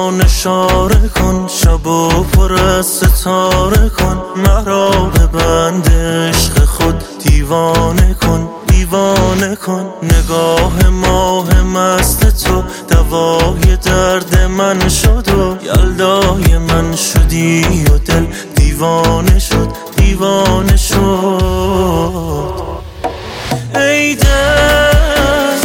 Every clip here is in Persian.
آسمان اشاره کن، شبو پر از ستاره کن، مرا به بند عشق خود دیوانه کن، دیوانه کن. نگاه ماه مست تو دوای درد من شد و یلدای من شدی و دل دیوانه شد، دیوانه شد. ای دل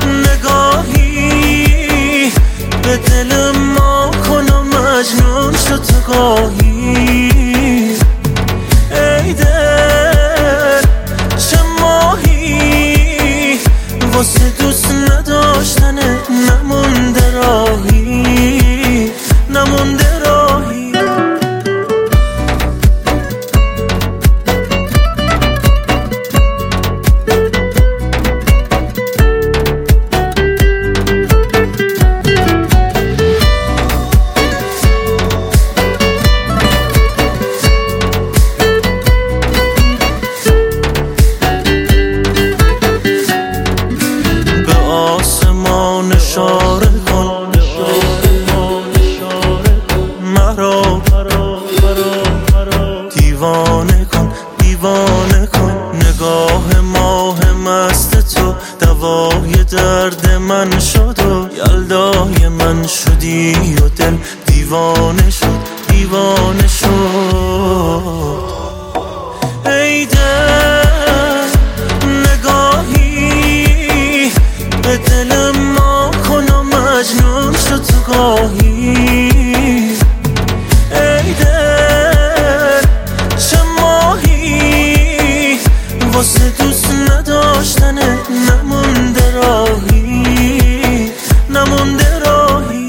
نگاهی به دل ما کن و مجنون شد تو گاهی. ای دل چه ماهی واسه دوست نداشتن نمونده راهی، نمونده راهی. اشاره کن، مرا دیوانه کن، دیوانه کن. نگاه ماه مست تو دوای درد من شد و یلدای من شدی و دل دیوانه شد، دیوانه شد. ای دل نگاهی به دل ما کن و مجنون شد تو گاهی. ای دل چه ماهی واسه دوست نداشتن نمونده راهی، نمونده راهی.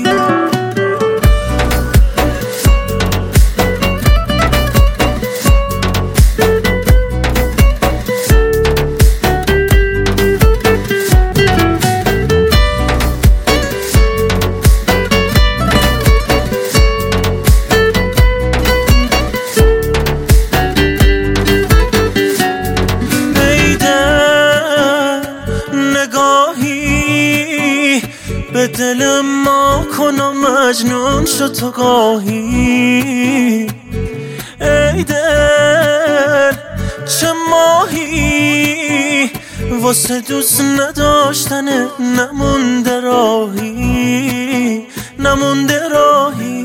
به دل ما کن و مجنون شد تو گاهی. ای دل چه ماهی واسه دوست نداشتن نمونده راهی، نمونده راهی.